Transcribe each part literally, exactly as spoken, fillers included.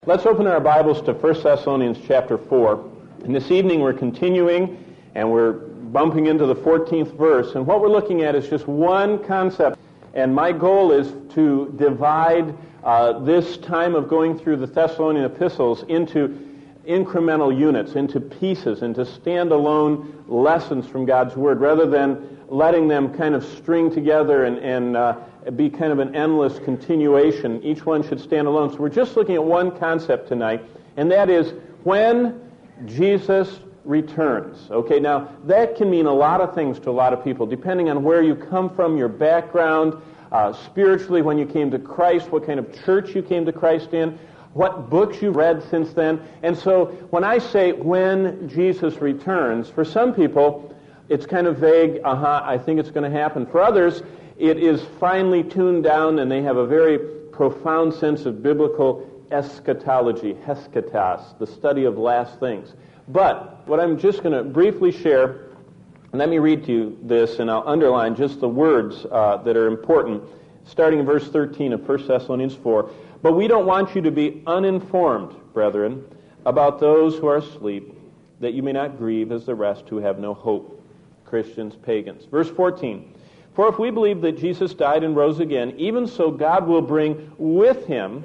Let's open our Bibles to First Thessalonians chapter four. And this evening we're continuing and we're bumping into the fourteenth verse. And what we're looking at is just one concept. And my goal is to divide uh, this time of going through the Thessalonian epistles into incremental units, into pieces, into standalone lessons from God's Word, rather than letting them kind of string together and, and uh, be kind of an endless continuation. Each one should stand alone. So we're just looking at one concept tonight, and that is when Jesus returns. Okay, now that can mean a lot of things to a lot of people, depending on where you come from, your background, uh, spiritually, when you came to Christ, what kind of church you came to Christ in, what books you've read since then. And so when I say when Jesus returns, for some people, it's kind of vague, uh-huh, I think it's going to happen. For others, it is finely tuned down and they have a very profound sense of biblical eschatology, heskatos, the study of last things. But what I'm just going to briefly share, and let me read to you this, and I'll underline just the words uh, that are important, starting in verse thirteen of First Thessalonians four. But we don't want you to be uninformed, brethren, about those who are asleep, that you may not grieve as the rest who have no hope. Christians, pagans. Verse fourteen. For if we believe that Jesus died and rose again, even so God will bring with him,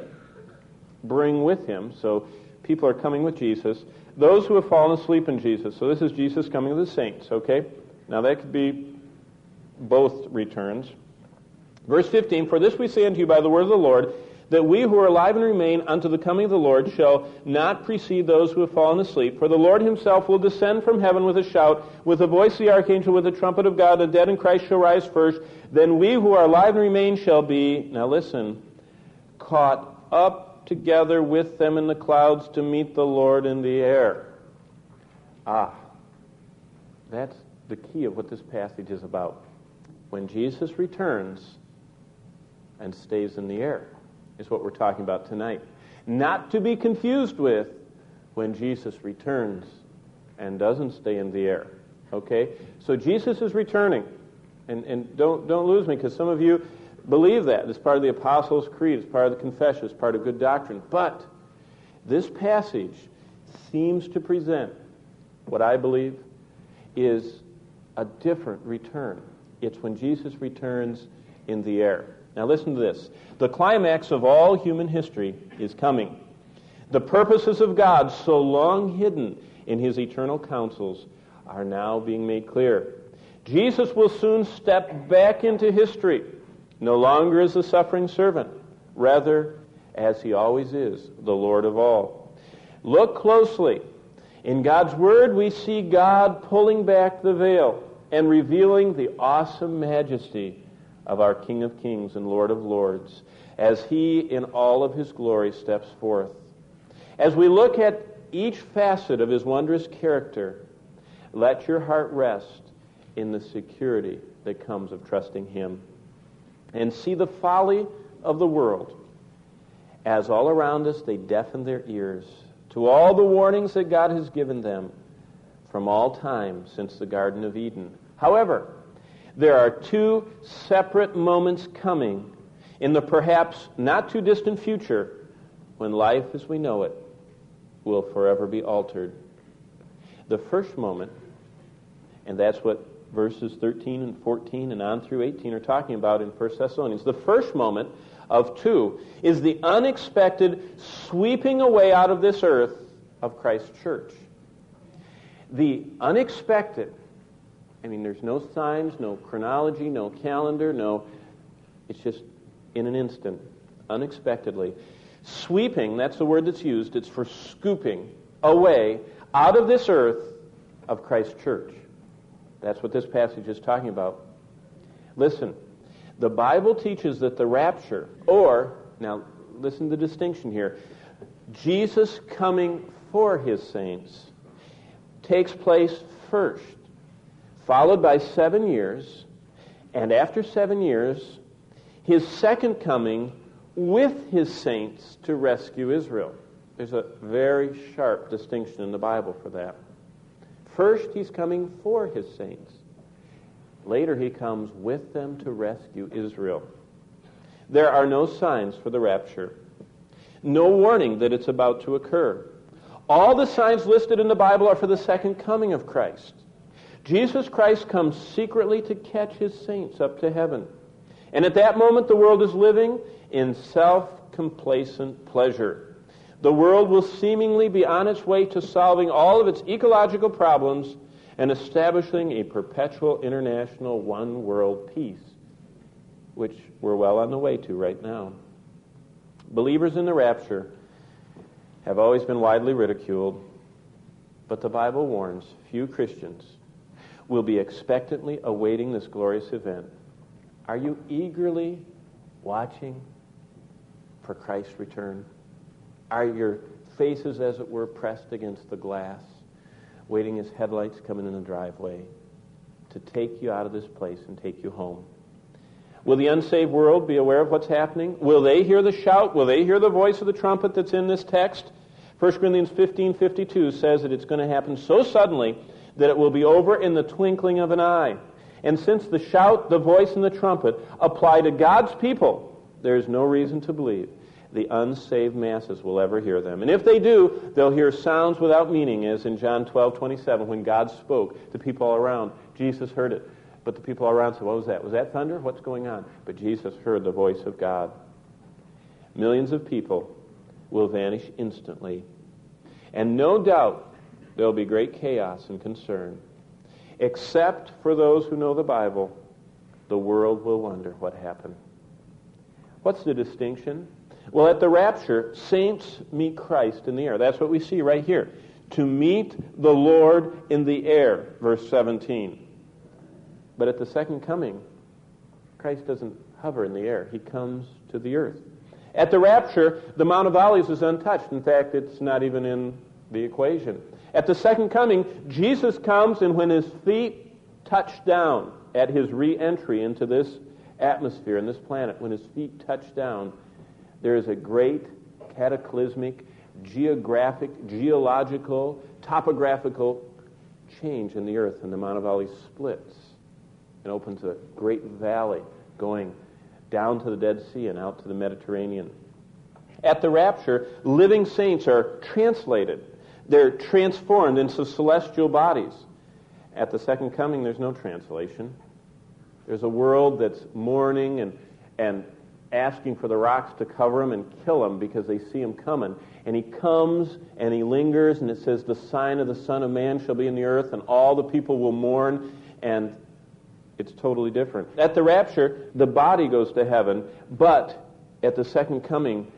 bring with him, so people are coming with Jesus, those who have fallen asleep in Jesus. So this is Jesus coming to the saints, okay? Now that could be both returns. Verse fifteen, for this we say unto you by the word of the Lord, that we who are alive and remain unto the coming of the Lord shall not precede those who have fallen asleep. For the Lord himself will descend from heaven with a shout, with the voice of the archangel, with the trumpet of God. The dead in Christ shall rise first. Then we who are alive and remain shall be, now listen, caught up together with them in the clouds to meet the Lord in the air. Ah, that's the key of what this passage is about. When Jesus returns and stays in the air, is what we're talking about tonight. Not to be confused with when Jesus returns and doesn't stay in the air. Okay? So Jesus is returning. And, and don't, don't lose me, because some of you believe that. It's part of the Apostles' Creed. It's part of the confession. It's part of good doctrine. But this passage seems to present what I believe is a different return. It's when Jesus returns in the air. Now listen to this. The climax of all human history is coming. The purposes of God, so long hidden in his eternal counsels, are now being made clear. Jesus will soon step back into history, no longer as the suffering servant, rather as he always is, the Lord of all. Look closely. In God's Word, we see God pulling back the veil and revealing the awesome majesty of our King of Kings and Lord of Lords, as he in all of his glory steps forth. As we look at each facet of his wondrous character, let your heart rest in the security that comes of trusting him. And see the folly of the world, as all around us they deafen their ears to all the warnings that God has given them from all time since the Garden of Eden. However, there are two separate moments coming in the perhaps not too distant future when life as we know it will forever be altered. The first moment, and that's what verses thirteen and fourteen and on through eighteen are talking about in First Thessalonians. The first moment of two is the unexpected sweeping away out of this earth of Christ's church. The unexpected, I mean, there's no signs, no chronology, no calendar, no, it's just in an instant, unexpectedly. Sweeping, that's the word that's used, it's for scooping away out of this earth of Christ's church. That's what this passage is talking about. Listen, the Bible teaches that the rapture, or, now listen to the distinction here, Jesus coming for his saints takes place first, followed by seven years, and after seven years, his second coming with his saints to rescue Israel. There's a very sharp distinction in the Bible for that. First, he's coming for his saints. Later, he comes with them to rescue Israel. There are no signs for the rapture. no warning that it's about to occur. All the signs listed in the Bible are for the second coming of Christ. Jesus Christ comes secretly to catch his saints up to heaven. And at that moment, the world is living in self-complacent pleasure. The world will seemingly be on its way to solving all of its ecological problems and establishing a perpetual international one-world peace, which we're well on the way to right now. Believers in the rapture have always been widely ridiculed, but the Bible warns few Christians will be expectantly awaiting this glorious event. Are you eagerly watching for Christ's return? Are your faces, as it were, pressed against the glass, waiting his headlights coming in the driveway to take you out of this place and take you home? Will the unsaved world be aware of what's happening? Will they hear the shout? Will they hear the voice of the trumpet that's in this text? First Corinthians fifteen fifty-two says that it's going to happen so suddenly that it will be over in the twinkling of an eye. And since the shout, the voice, and the trumpet apply to God's people, there is no reason to believe the unsaved masses will ever hear them. And if they do, they'll hear sounds without meaning, as in John twelve twenty-seven, when God spoke to people all around. Jesus heard it, but the people all around said, what was that? Was that thunder? What's going on? But Jesus heard the voice of God. Millions of people will vanish instantly. And no doubt there'll be great chaos and concern. Except for those who know the Bible, the world will wonder what happened. What's the distinction? Well, at the rapture, saints meet Christ in the air. That's what we see right here. To meet the Lord in the air, verse seventeen. But at the second coming, Christ doesn't hover in the air. He comes to the earth. At the rapture, the Mount of Olives is untouched. In fact, it's not even in the equation. At the second coming, Jesus comes, and when his feet touch down at his re-entry into this atmosphere and this planet, when his feet touch down, there is a great cataclysmic, geographic, geological, topographical change in the earth, and the Mount of Olives splits and opens a great valley going down to the Dead Sea and out to the Mediterranean. At the rapture, living saints are translated. They're transformed into celestial bodies. At the second coming, there's no translation. There's a world that's mourning and, and asking for the rocks to cover him and kill him because they see him coming. And he comes and he lingers, and it says, the sign of the Son of Man shall be in the earth, and all the people will mourn, and it's totally different. At the rapture, the body goes to heaven, but at the second coming,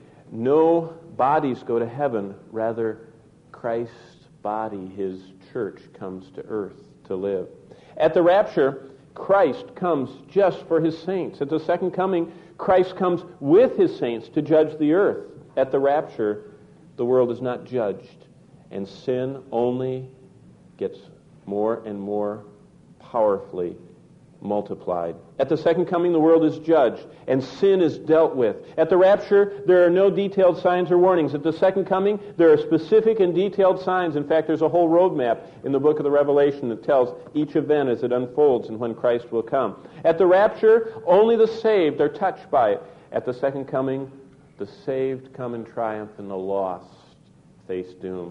no bodies go to heaven. Rather, Christ's body, his church, comes to earth to live. At the rapture, Christ comes just for his saints. At the second coming, Christ comes with his saints to judge the earth. At the rapture, the world is not judged, and sin only gets more and more powerfully multiplied. At the second coming, the world is judged, and sin is dealt with. At the rapture, there are no detailed signs or warnings. At the second coming, there are specific and detailed signs. In fact, there's a whole roadmap in the book of the Revelation that tells each event as it unfolds and when Christ will come. At the rapture, only the saved are touched by it. At the second coming, the saved come in triumph, and the lost face doom.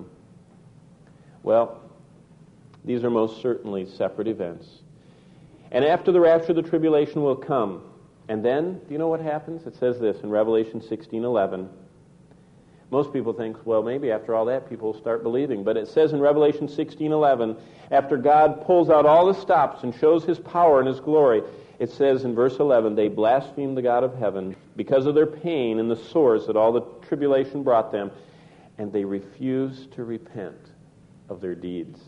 Well, these are most certainly separate events. And after the rapture, the tribulation will come. And then, do you know what happens? It says this in Revelation sixteen eleven. Most people think, well, maybe after all that, people will start believing. But it says in Revelation sixteen eleven, after God pulls out all the stops and shows his power and his glory, it says in verse eleven, they blasphemed the God of heaven because of their pain and the sores that all the tribulation brought them, and they refused to repent of their deeds.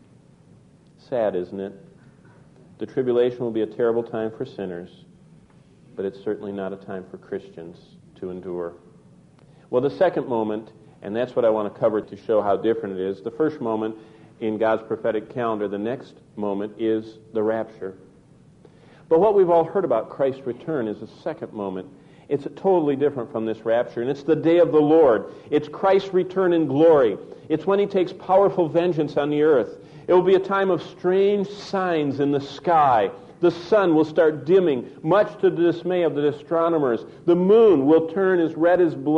Sad, isn't it? The tribulation will be a terrible time for sinners, but it's certainly not a time for Christians to endure. Well, the second moment, and that's what I want to cover to show how different it is, the first moment in God's prophetic calendar, the next moment is the rapture. But what we've all heard about Christ's return is the second moment. It's totally different from this rapture, and it's the day of the Lord. It's Christ's return in glory. It's when he takes powerful vengeance on the earth. It will be a time of strange signs in the sky. The sun will start dimming, much to the dismay of the astronomers. The moon will turn as red as blood.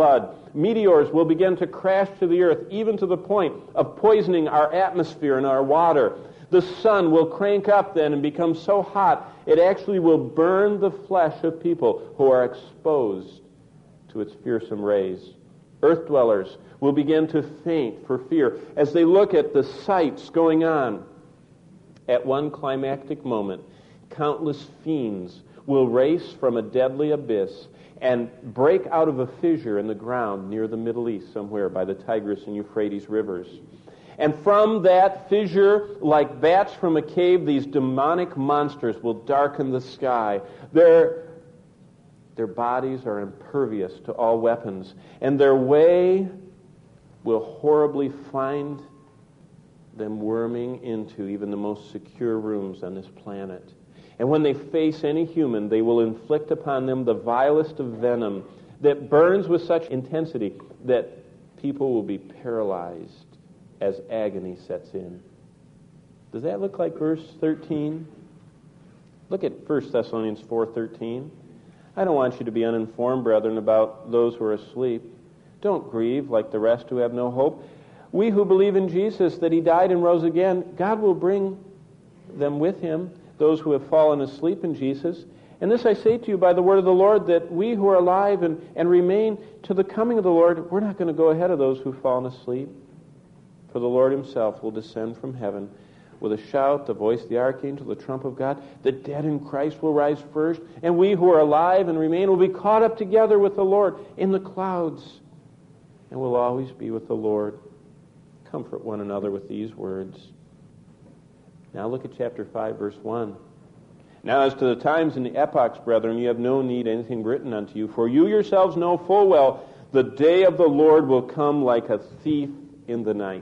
Meteors will begin to crash to the earth, even to the point of poisoning our atmosphere and our water. The sun will crank up then and become so hot, it actually will burn the flesh of people who are exposed to its fearsome rays. Earth dwellers will begin to faint for fear as they look at the sights going on. At one climactic moment, countless fiends will race from a deadly abyss and break out of a fissure in the ground near the Middle East, somewhere by the Tigris and Euphrates rivers. And from that fissure, like bats from a cave, these demonic monsters will darken the sky. Their, their bodies are impervious to all weapons, and their way will horribly find them worming into even the most secure rooms on this planet. And when they face any human, they will inflict upon them the vilest of venom that burns with such intensity that people will be paralyzed as agony sets in. Does that look like verse thirteen? Look at First Thessalonians four thirteen. I don't want you to be uninformed, brethren, about those who are asleep. Don't grieve like the rest who have no hope. We who believe in Jesus, that he died and rose again, God will bring them with him, those who have fallen asleep in Jesus. And this I say to you by the word of the Lord, that we who are alive and, and remain to the coming of the Lord, we're not going to go ahead of those who've fallen asleep. For the Lord himself will descend from heaven with a shout, the voice of the archangel, the trump of God. The dead in Christ will rise first, and we who are alive and remain will be caught up together with the Lord in the clouds, and will always be with the Lord. Comfort one another with these words. Now look at chapter five, verse one. Now as to the times and the epochs, brethren, you have no need anything written unto you, for you yourselves know full well the day of the Lord will come like a thief in the night.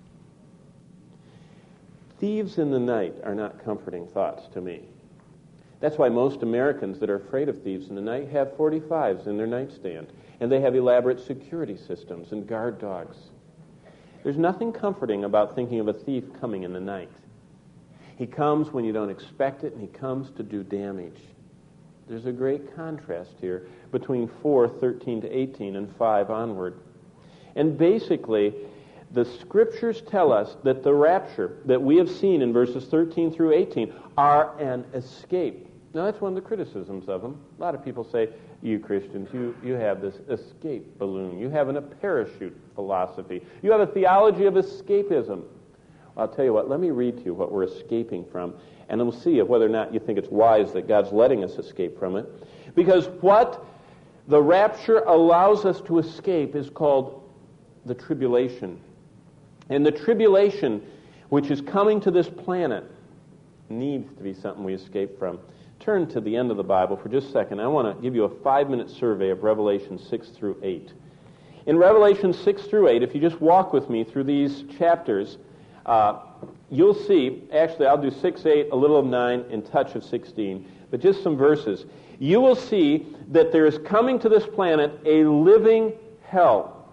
Thieves in the night are not comforting thoughts to me. That's why most Americans that are afraid of thieves in the night have forty-fives in their nightstand, and they have elaborate security systems and guard dogs. There's nothing comforting about thinking of a thief coming in the night. He comes when you don't expect it, and he comes to do damage. There's a great contrast here between four thirteen to eighteen and five onward. And basically, the Scriptures tell us that the rapture that we have seen in verses thirteen through eighteen are an escape. Now, that's one of the criticisms of them. A lot of people say, you Christians, you, you have this escape balloon. You have an, a parachute philosophy. You have a theology of escapism. I'll tell you what, let me read to you what we're escaping from, and then we'll see whether or not you think it's wise that God's letting us escape from it. Because what the rapture allows us to escape is called the tribulation. And the tribulation, which is coming to this planet, needs to be something we escape from. Turn to the end of the Bible for just a second. I want to give you a five-minute survey of Revelation six through eight. In Revelation six through eight, if you just walk with me through these chapters, uh, you'll see, actually I'll do six, eight, a little of nine, and touch of sixteen, but just some verses. You will see that there is coming to this planet a living hell.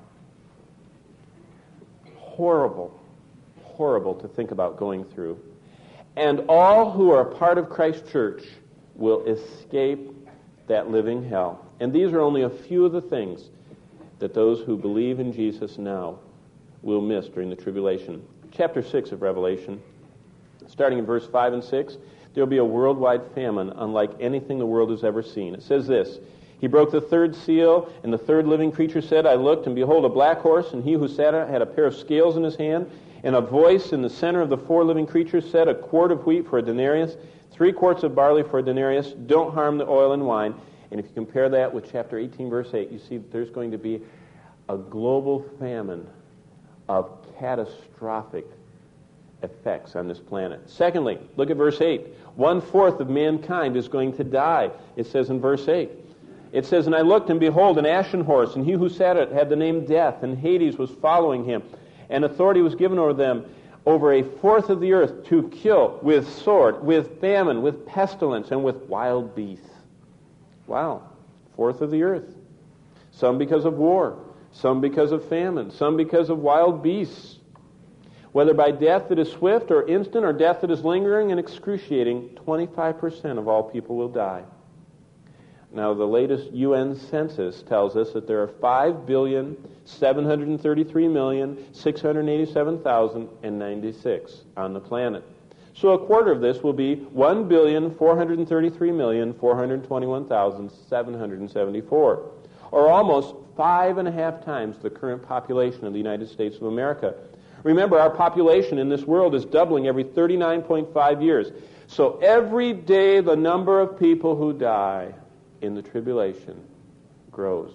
Horrible, horrible to think about going through. And all who are a part of Christ's church will escape that living hell. And these are only a few of the things that those who believe in Jesus now will miss during the tribulation. Chapter six of Revelation, starting in verse five and six, there will be a worldwide famine unlike anything the world has ever seen. It says this, He broke the third seal, and the third living creature said, I looked, and behold, a black horse, and he who sat on it had a pair of scales in his hand, and a voice in the center of the four living creatures said, a quart of wheat for a denarius, three quarts of barley for a denarius, don't harm the oil and wine. And if you compare that with chapter eighteen, verse eight, you see that there's going to be a global famine of catastrophic effects on this planet. Secondly, look at verse eight. One-fourth of mankind is going to die, it says in verse eight. It says, And I looked, and behold, an ashen horse, and he who sat it had the name Death, and Hades was following him. And authority was given over them, over a fourth of the earth, to kill with sword, with famine, with pestilence, and with wild beasts. Wow, fourth of the earth. Some because of war, some because of famine, some because of wild beasts. Whether by death that is swift or instant, or death that is lingering and excruciating, twenty-five percent of all people will die. Now, the latest U N census tells us that there are five billion, seven hundred thirty-three million, six hundred eighty-seven thousand ninety-six on the planet. So a quarter of this will be one billion, four hundred thirty-three million, four hundred twenty-one thousand, seven hundred seventy-four, or almost five and a half times the current population of the United States of America. Remember, our population in this world is doubling every thirty-nine point five years. So every day the number of people who die in the tribulation grows.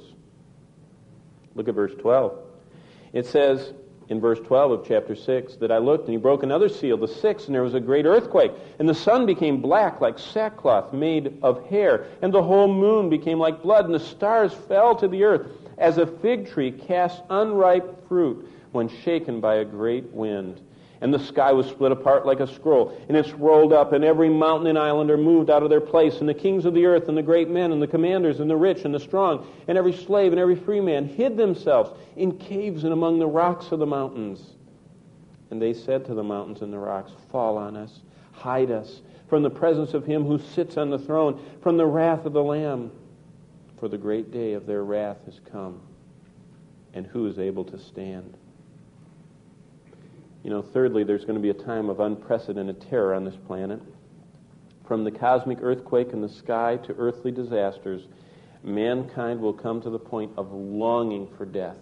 Look at verse twelve. It says in verse twelve of chapter six that I looked and he broke another seal, the sixth, and there was a great earthquake. And the sun became black like sackcloth made of hair, and the whole moon became like blood, and the stars fell to the earth as a fig tree casts unripe fruit when shaken by a great wind. And the sky was split apart like a scroll, and it's rolled up, and every mountain and island are moved out of their place, and the kings of the earth, and the great men, and the commanders, and the rich, and the strong, and every slave, and every free man hid themselves in caves and among the rocks of the mountains. And they said to the mountains and the rocks, fall on us, hide us, from the presence of him who sits on the throne, from the wrath of the Lamb. For the great day of their wrath has come, and who is able to stand? You know, thirdly, there's going to be a time of unprecedented terror on this planet. From the cosmic earthquake in the sky to earthly disasters, mankind will come to the point of longing for death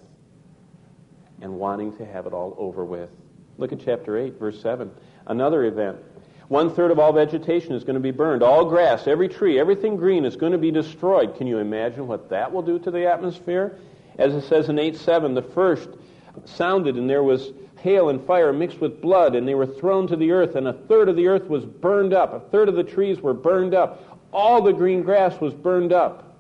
and wanting to have it all over with. Look at chapter eight, verse seven. Another event. One-third of all vegetation is going to be burned. All grass, every tree, everything green is going to be destroyed. Can you imagine what that will do to the atmosphere? As it says in eight seven, the first sounded, and there was hail and fire mixed with blood, and they were thrown to the earth, and a third of the earth was burned up. A third of the trees were burned up. All the green grass was burned up.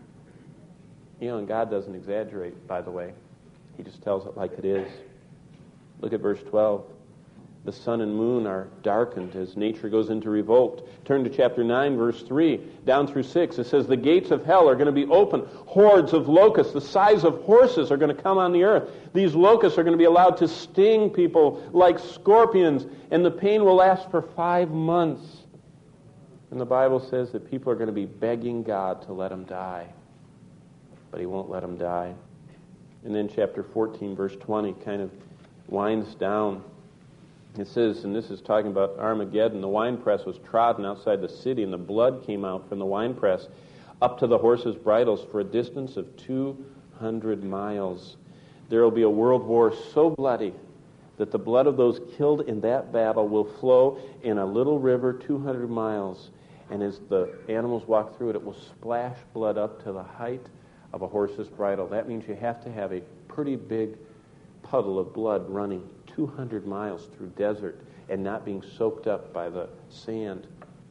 You know, and God doesn't exaggerate, by the way. He just tells it like it is. Look at verse twelve. The sun and moon are darkened as nature goes into revolt. Turn to chapter nine, verse three, down through six. It says, the gates of hell are going to be open. Hordes of locusts, the size of horses, are going to come on the earth. These locusts are going to be allowed to sting people like scorpions, and the pain will last for five months. And the Bible says that people are going to be begging God to let them die. But he won't let them die. And then chapter fourteen, verse twenty, kind of winds down. It says, and this is talking about Armageddon, the winepress was trodden outside the city, and the blood came out from the winepress up to the horses' bridles for a distance of two hundred miles. There will be a world war so bloody that the blood of those killed in that battle will flow in a little river two hundred miles. And as the animals walk through it, it will splash blood up to the height of a horse's bridle. That means you have to have a pretty big puddle of blood running two hundred miles through desert and not being soaked up by the sand.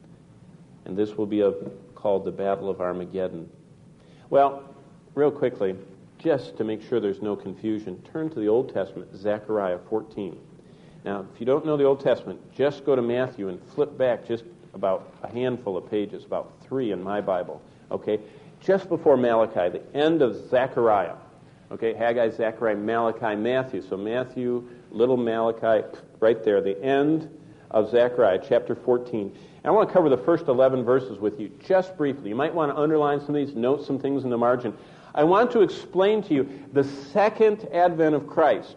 And this will be a, called the Battle of Armageddon. Well, real quickly, just to make sure there's no confusion, turn to the Old Testament, Zechariah fourteen. Now, if you don't know the Old Testament, just go to Matthew and flip back just about a handful of pages, about three in my Bible, okay? Just before Malachi, the end of Zechariah. Okay, Haggai, Zechariah, Malachi, Matthew. So Matthew, little Malachi, right there, the end of Zechariah, chapter fourteen. And I want to cover the first eleven verses with you just briefly. You might want to underline some of these, note some things in the margin. I want to explain to you the second advent of Christ.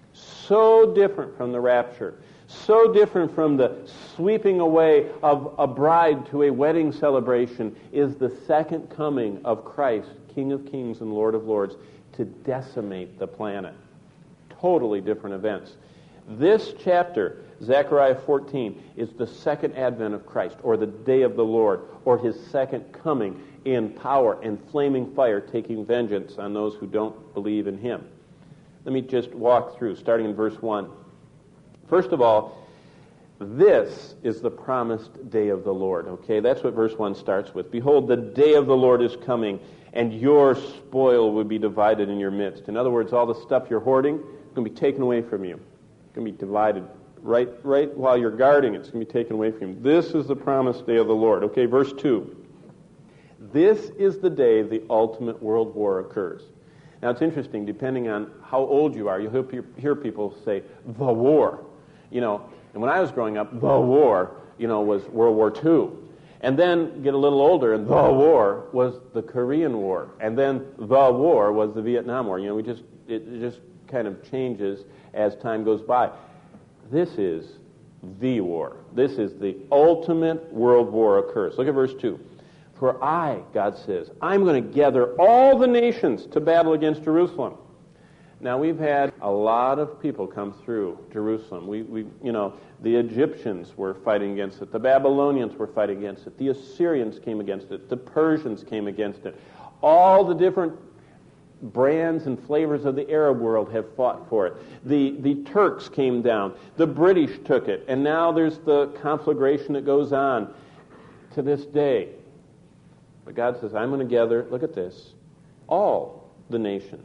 So different from the rapture. So different from the sweeping away of a bride to a wedding celebration is the second coming of Christ, King of Kings and Lord of Lords, to decimate the planet. Totally different events. This chapter, Zechariah fourteen, is the second advent of Christ, or the day of the Lord, or his second coming in power and flaming fire, taking vengeance on those who don't believe in him. Let me just walk through, starting in verse one. First of all, this is the promised day of the Lord. Okay, that's what verse one starts with. Behold, the day of the Lord is coming, and your spoil will be divided in your midst. In other words, all the stuff you're hoarding is going to be taken away from you. It's going to be divided right, right while you're guarding it. It's going to be taken away from you. This is the promised day of the Lord. Okay, verse two. This is the day the ultimate world war occurs. Now, it's interesting, depending on how old you are, you'll hear people say, the war. You know, and when I was growing up, the war, you know, was World War Two. And then get a little older, and the war was the Korean War. And then the war was the Vietnam War. You know, we just it, it just kind of changes as time goes by. This is the war. This is the ultimate world war occurs. Look at verse two. For I, God says, I'm going to gather all the nations to battle against Jerusalem. Now, we've had a lot of people come through Jerusalem. We, we, you know, the Egyptians were fighting against it. The Babylonians were fighting against it. The Assyrians came against it. The Persians came against it. All the different brands and flavors of the Arab world have fought for it. The, the Turks came down. The British took it. And now there's the conflagration that goes on to this day. But God says, I'm going to gather, look at this, all the nations.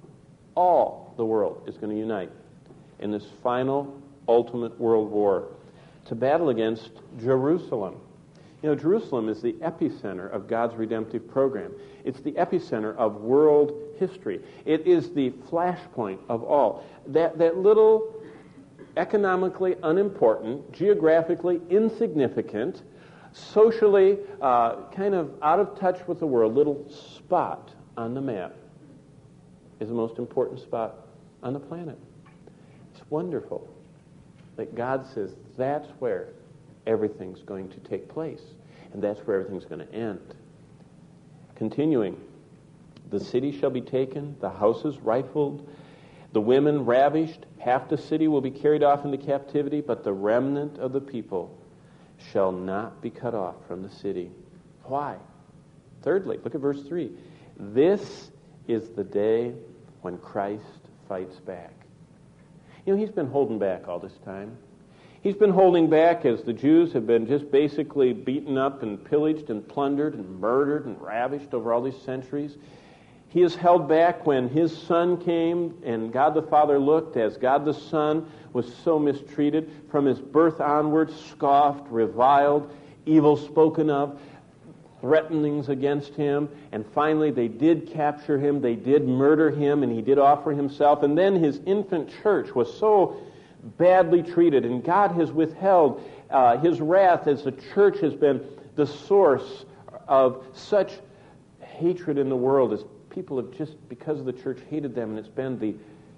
All the world is going to unite in this final, ultimate world war to battle against Jerusalem. You know, Jerusalem is the epicenter of God's redemptive program. It's the epicenter of world history. It is the flashpoint of all. That, that little economically unimportant, geographically insignificant, socially uh, kind of out of touch with the world little spot on the map is the most important spot on the planet. It's wonderful that God says that's where everything's going to take place, and that's where everything's going to end. Continuing, the city shall be taken, the houses rifled, the women ravished, half the city will be carried off into captivity, but the remnant of the people shall not be cut off from the city. Why? Thirdly, look at verse three. This is the day when Christ fights back. You know, he's been holding back all this time. He's been holding back as the Jews have been just basically beaten up and pillaged and plundered and murdered and ravished over all these centuries. He is held back when his son came and God the Father looked as God the Son was so mistreated from his birth onward, scoffed, reviled, evil spoken of, threatenings against him, and finally they did capture him, they did murder him, and he did offer himself, and then his infant church was so badly treated, and God has withheld uh, his wrath as the church has been the source of such hatred in the world, as people have just, because of the church, hated them, and it's been the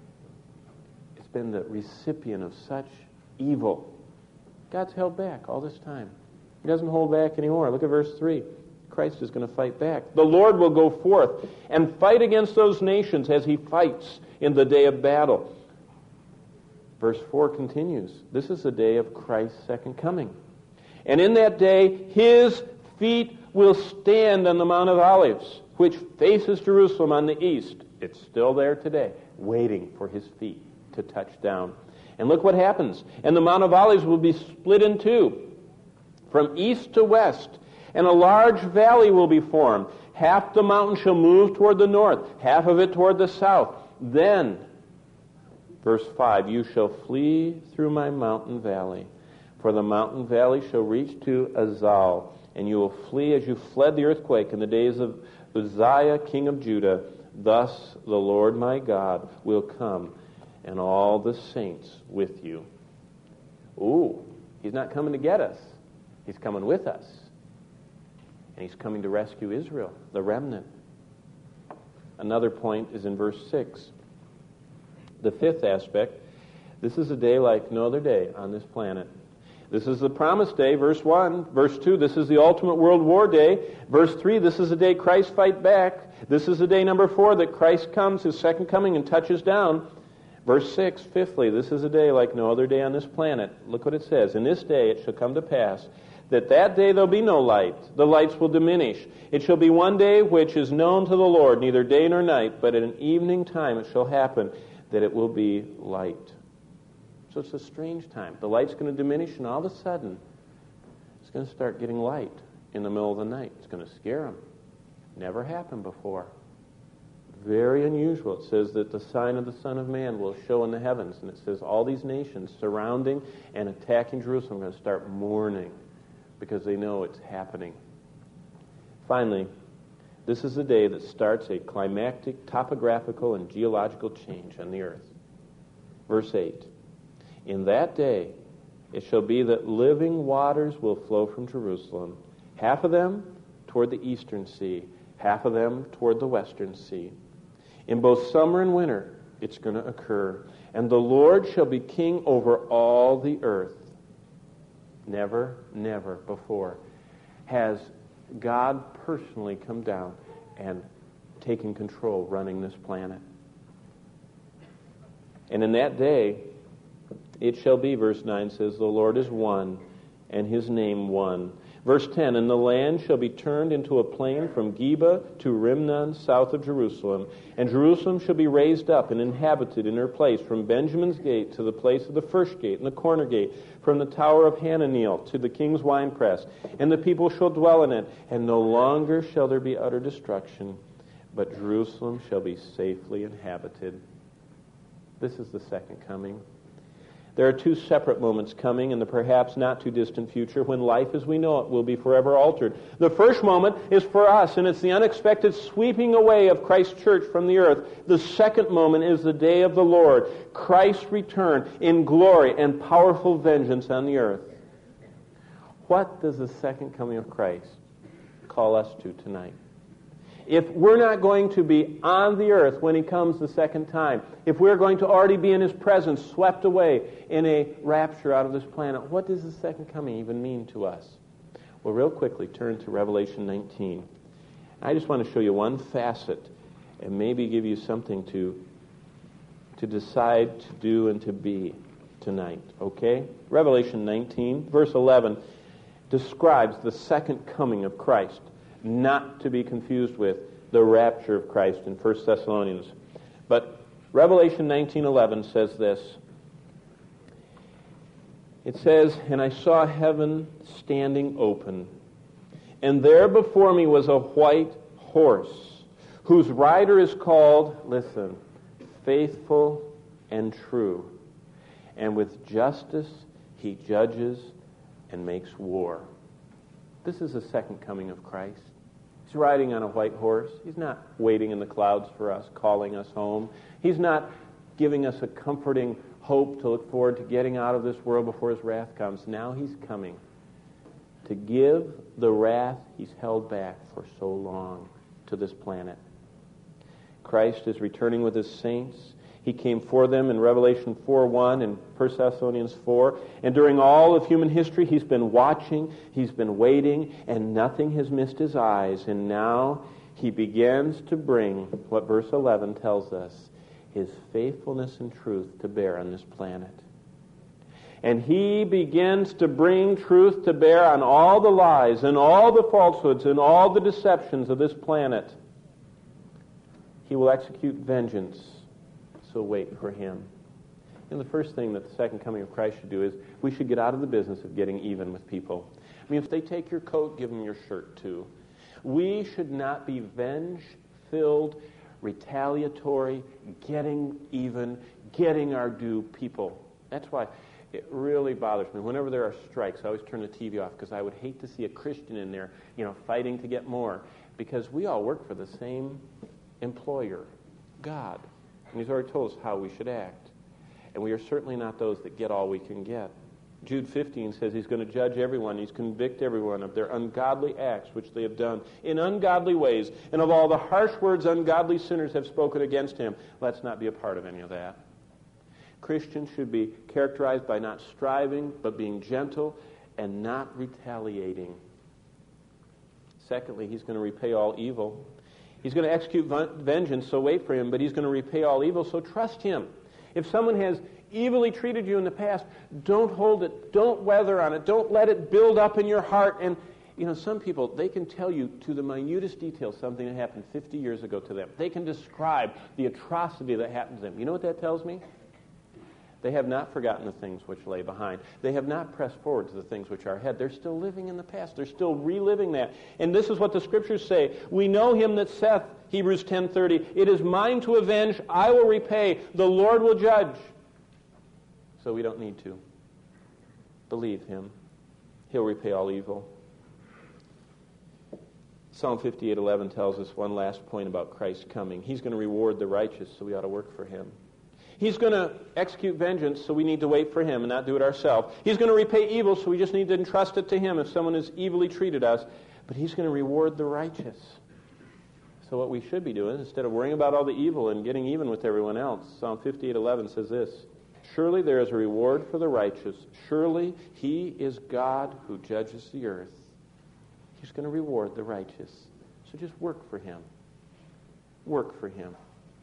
it's been the recipient of such evil. God's held back all this time. He doesn't hold back anymore. Look at verse three. Christ is going to fight back. The Lord will go forth and fight against those nations as he fights in the day of battle. Verse four continues. This is the day of Christ's second coming. And in that day, his feet will stand on the Mount of Olives, which faces Jerusalem on the east. It's still there today, waiting for his feet to touch down. And look what happens. And the Mount of Olives will be split in two, from east to west, and a large valley will be formed. Half the mountain shall move toward the north, half of it toward the south. Then, verse five, you shall flee through my mountain valley, for the mountain valley shall reach to Azal, and you will flee as you fled the earthquake in the days of Uzziah, king of Judah. Thus the Lord my God will come, and all the saints with you. Ooh, he's not coming to get us. He's coming with us. And he's coming to rescue Israel, the remnant. Another point is in verse six. The fifth aspect, this is a day like no other day on this planet. This is the promised day, verse one. Verse two, this is the ultimate world war day. Verse three, this is the day Christ fight back. This is the day number four that Christ comes, his second coming, and touches down. Verse six, fifthly, this is a day like no other day on this planet. Look what it says. In this day it shall come to pass that that day there'll be no light. The lights will diminish. It shall be one day which is known to the Lord, neither day nor night, but at an evening time it shall happen that it will be light. So it's a strange time. The light's going to diminish, and all of a sudden, it's going to start getting light in the middle of the night. It's going to scare them. Never happened before. Very unusual. It says that the sign of the Son of Man will show in the heavens, and it says all these nations surrounding and attacking Jerusalem are going to start mourning because they know it's happening. Finally, this is the day that starts a climactic topographical and geological change on the earth. Verse eight. In that day it shall be that living waters will flow from Jerusalem, half of them toward the eastern sea, half of them toward the western sea. In both summer and winter, it's going to occur. And the Lord shall be king over all the earth. Never, never before has God personally come down and taken control running this planet. And in that day, it shall be, verse nine says, the Lord is one, and his name one. Verse ten, and the land shall be turned into a plain from Geba to Rimnon, south of Jerusalem. And Jerusalem shall be raised up and inhabited in her place, from Benjamin's gate to the place of the first gate and the corner gate, from the tower of Hananeel to the king's winepress. And the people shall dwell in it, and no longer shall there be utter destruction, but Jerusalem shall be safely inhabited. This is the second coming. There are two separate moments coming in the perhaps not too distant future when life as we know it will be forever altered. The first moment is for us, and it's the unexpected sweeping away of Christ's church from the earth. The second moment is the day of the Lord, Christ's return in glory and powerful vengeance on the earth. What does the second coming of Christ call us to tonight? If we're not going to be on the earth when he comes the second time, if we're going to already be in his presence, swept away in a rapture out of this planet, what does the second coming even mean to us? Well, real quickly, turn to Revelation nineteen. I just want to show you one facet and maybe give you something to, to decide to do and to be tonight, okay? Revelation nineteen, verse eleven, describes the second coming of Christ, not to be confused with the rapture of Christ in First Thessalonians. But Revelation nineteen eleven says this. It says, and I saw heaven standing open, and there before me was a white horse, whose rider is called, listen, Faithful and True, and with justice he judges and makes war. This is the second coming of Christ. He's riding on a white horse. He's not waiting in the clouds for us, calling us home. He's not giving us a comforting hope to look forward to getting out of this world before his wrath comes. Now he's coming to give the wrath he's held back for so long to this planet. Christ is returning with his saints. He came for them in Revelation four one and First Thessalonians four. And during all of human history, he's been watching, he's been waiting, and nothing has missed his eyes. And now he begins to bring what verse eleven tells us, his faithfulness and truth to bear on this planet. And he begins to bring truth to bear on all the lies and all the falsehoods and all the deceptions of this planet. He will execute vengeance. So wait for him. And the first thing that the second coming of Christ should do is we should get out of the business of getting even with people. I mean, if they take your coat, give them your shirt too. We should not be venge-filled, retaliatory, getting even, getting our due people. That's why it really bothers me. Whenever there are strikes, I always turn the T V off because I would hate to see a Christian in there, you know, fighting to get more. Because we all work for the same employer, God. And he's already told us how we should act. And we are certainly not those that get all we can get. Jude fifteen says he's going to judge everyone. He's convict everyone of their ungodly acts which they have done in ungodly ways, and of all the harsh words ungodly sinners have spoken against him. Let's not be a part of any of that. Christians should be characterized by not striving, but being gentle and not retaliating. Secondly, he's going to repay all evil. He's going to execute vengeance, so wait for him, but he's going to repay all evil, so trust him. If someone has evilly treated you in the past, don't hold it. Don't weather on it. Don't let it build up in your heart. And, you know, some people, they can tell you to the minutest detail something that happened fifty years ago to them. They can describe the atrocity that happened to them. You know what that tells me? They have not forgotten the things which lay behind. They have not pressed forward to the things which are ahead. They're still living in the past. They're still reliving that. And this is what the Scriptures say. We know him that saith, Hebrews ten thirty, it is mine to avenge, I will repay, the Lord will judge. So we don't need to. Believe him. He'll repay all evil. Psalm fifty-eight eleven tells us one last point about Christ's coming. He's going to reward the righteous, so we ought to work for him. He's going to execute vengeance, so we need to wait for him and not do it ourselves. He's going to repay evil, so we just need to entrust it to him if someone has evilly treated us. But he's going to reward the righteous. So what we should be doing, instead of worrying about all the evil and getting even with everyone else, Psalm fifty-eight eleven says this, surely there is a reward for the righteous. Surely he is God who judges the earth. He's going to reward the righteous. So just work for him. Work for him.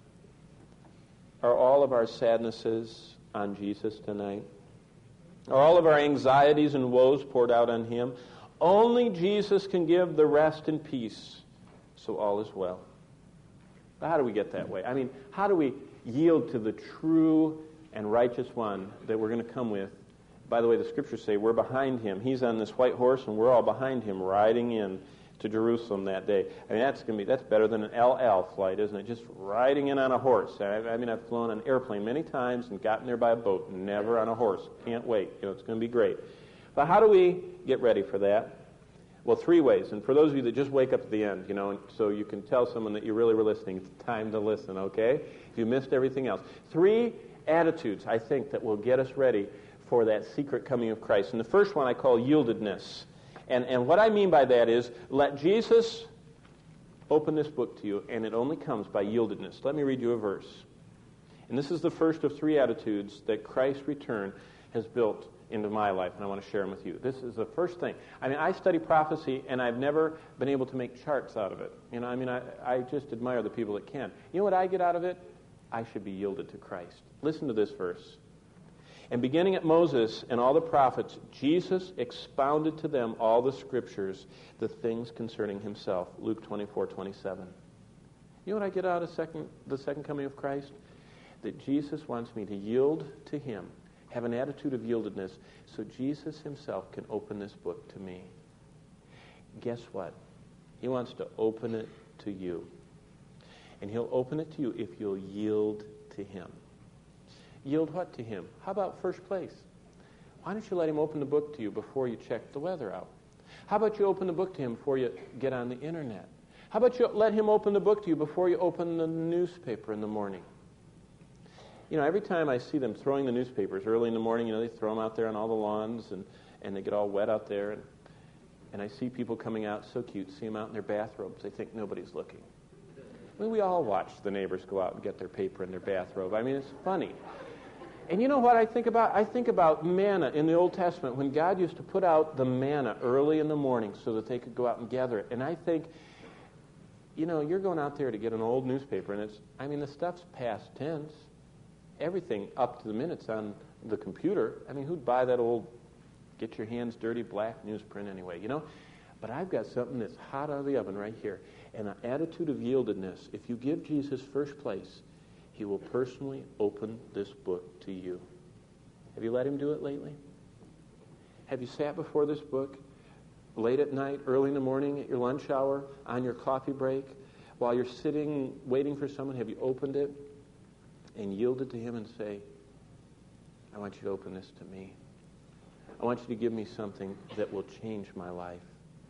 Are all of our sadnesses on Jesus tonight? Are all of our anxieties and woes poured out on him? Only Jesus can give the rest and peace, so all is well. But how do we get that way? I mean, how do we yield to the true and righteous one that we're going to come with? By the way, the scriptures say we're behind him. He's on this white horse, and we're all behind him, riding in to Jerusalem that day. I mean, that's going to be that's better than an El Al flight, isn't it? Just riding in on a horse. I, I mean, I've flown an airplane many times and gotten there by a boat, never on a horse. Can't wait. You know, it's going to be great. But how do we get ready for that? Well, three ways. And for those of you that just wake up at the end, you know, so you can tell someone that you really were listening, it's time to listen, okay? If you missed everything else. Three attitudes, I think, that will get us ready for that secret coming of Christ. And the first one I call yieldedness. And, and what I mean by that is, let Jesus open this book to you, and it only comes by yieldedness. Let me read you a verse. And this is the first of three attitudes that Christ's return has built into my life, and I want to share them with you. This is the first thing. I mean, I study prophecy, and I've never been able to make charts out of it. You know, I mean, I, I just admire the people that can. You know what I get out of it? I should be yielded to Christ. Listen to this verse. And beginning at Moses and all the prophets, Jesus expounded to them all the scriptures, the things concerning himself. Luke twenty-four twenty-seven. You know what I get out of second, the second coming of Christ? That Jesus wants me to yield to him, have an attitude of yieldedness, so Jesus himself can open this book to me. Guess what? He wants to open it to you. And he'll open it to you if you'll yield to him. Yield what to him? How about first place? Why don't you let him open the book to you before you check the weather out? How about you open the book to him before you get on the internet? How about you let him open the book to you before you open the newspaper in the morning? You know, every time I see them throwing the newspapers early in the morning, you know, they throw them out there on all the lawns, and, and they get all wet out there, and, and I see people coming out, so cute, see them out in their bathrobes. They think nobody's looking. I mean, we all watch the neighbors go out and get their paper in their bathrobe. I mean, it's funny. And you know what I think about? I think about manna in the Old Testament, when God used to put out the manna early in the morning so that they could go out and gather it. And I think, you know, you're going out there to get an old newspaper, and it's, I mean, the stuff's past tense. Everything up to the minute's on the computer. I mean, who'd buy that old, get your hands dirty, black newsprint anyway, you know? But I've got something that's hot out of the oven right here. And an attitude of yieldedness. If you give Jesus first place, he will personally open this book to you. Have you let him do it lately? Have you sat before this book late at night, early in the morning, at your lunch hour, on your coffee break, while you're sitting waiting for someone? Have you opened it and yielded to him and say, I want you to open this to me. I want you to give me something that will change my life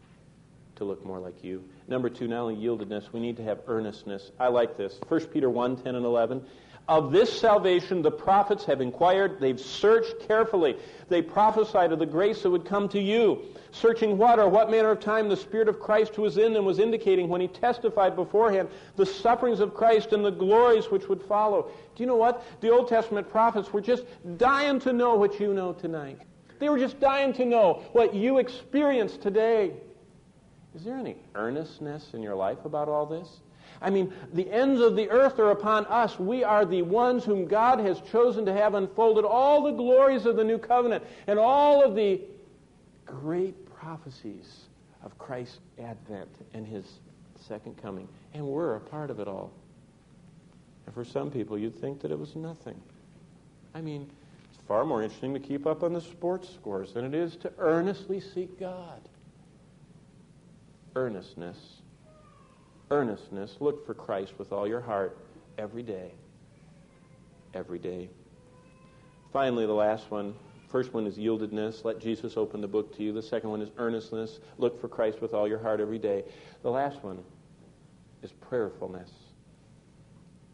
to look more like you. Number two, not only yieldedness, we need to have earnestness. I like this. First Peter one, ten and eleven. Of this salvation the prophets have inquired, they've searched carefully. They prophesied of the grace that would come to you. Searching what or what manner of time the Spirit of Christ who was in them was indicating when he testified beforehand the sufferings of Christ and the glories which would follow. Do you know what? The Old Testament prophets were just dying to know what you know tonight. They were just dying to know what you experience today. Is there any earnestness in your life about all this? I mean, the ends of the earth are upon us. We are the ones whom God has chosen to have unfolded all the glories of the new covenant and all of the great prophecies of Christ's advent and his second coming. And we're a part of it all. And for some people, you'd think that it was nothing. I mean, it's far more interesting to keep up on the sports scores than it is to earnestly seek God. Earnestness. Earnestness. Look for Christ with all your heart every day. Every day. Finally, the last one. First one is yieldedness. Let Jesus open the book to you. The second one is earnestness. Look for Christ with all your heart every day. The last one is prayerfulness.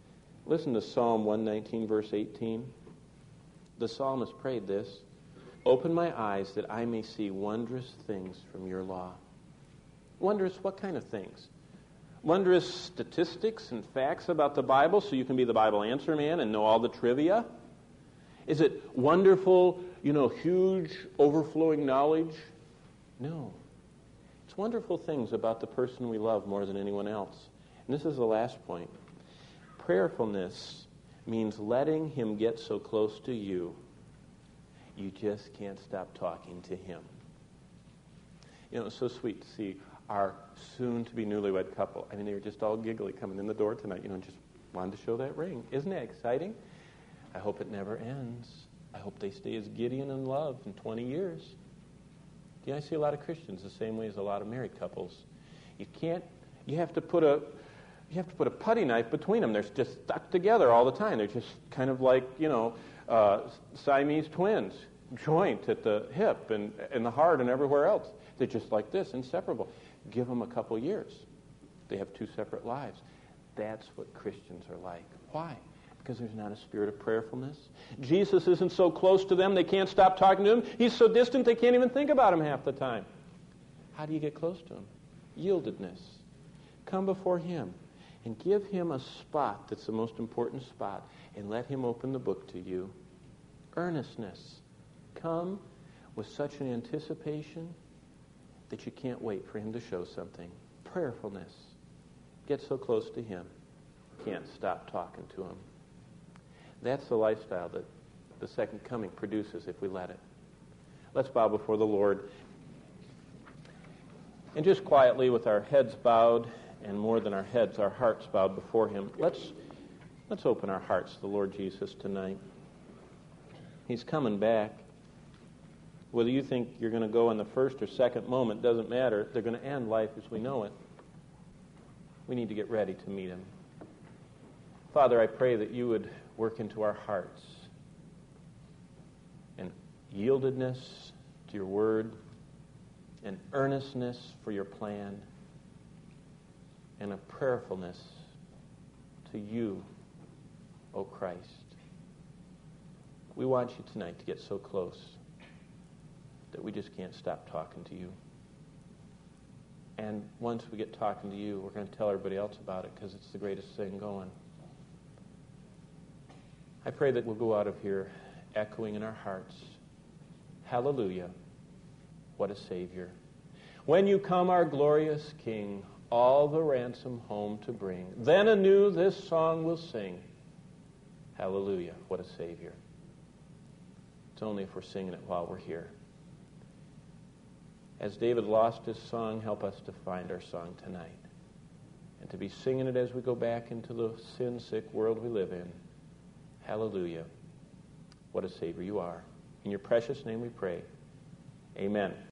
Listen to Psalm one nineteen, verse eighteen. The psalmist prayed this: "Open my eyes that I may see wondrous things from your law." Wondrous what kind of things? Wondrous statistics and facts about the Bible so you can be the Bible answer man and know all the trivia? Is it wonderful, you know, huge, overflowing knowledge? No. It's wonderful things about the person we love more than anyone else. And this is the last point. Prayerfulness means letting him get so close to you, you just can't stop talking to him. You know, it's so sweet to see our soon-to-be newlywed couple. I mean, they were just all giggly coming in the door tonight, you know, just wanted to show that ring. Isn't that exciting? I hope it never ends. I hope they stay as Gideon in love in twenty years. You know, I see a lot of Christians the same way as a lot of married couples. You can't, you have to put a, you have to put a putty knife between them. They're just stuck together all the time. They're just kind of like, you know, uh, Siamese twins, joint at the hip and in the heart and everywhere else. They're just like this, inseparable. Give them a couple years. They have two separate lives. That's what Christians are like. Why? Because there's not a spirit of prayerfulness. Jesus isn't so close to them, they can't stop talking to him. He's so distant, they can't even think about him half the time. How do you get close to him? Yieldedness. Come before him and give him a spot that's the most important spot and let him open the book to you. Earnestness. Come with such an anticipation that you can't wait for him to show something. Prayerfulness. Get so close to him, can't stop talking to him. That's the lifestyle that the second coming produces if we let it. Let's bow before the Lord. And just quietly, with our heads bowed, and more than our heads, our hearts bowed before him, let's let's open our hearts to the Lord Jesus tonight. He's coming back. Whether you think you're going to go in the first or second moment doesn't matter. They're going to end life as we know it. We need to get ready to meet him. Father, I pray that you would work into our hearts an yieldedness to your word, an earnestness for your plan, and a prayerfulness to you, O Christ. We want you tonight to get so close that we just can't stop talking to you. And once we get talking to you, we're going to tell everybody else about it because it's the greatest thing going. I pray that we'll go out of here echoing in our hearts, hallelujah, what a Savior. When you come, our glorious King, all the ransom home to bring, then anew this song we'll sing, hallelujah, what a Savior. It's only if we're singing it while we're here. As David lost his song, help us to find our song tonight and to be singing it as we go back into the sin-sick world we live in. Hallelujah. What a Savior you are. In your precious name we pray. Amen.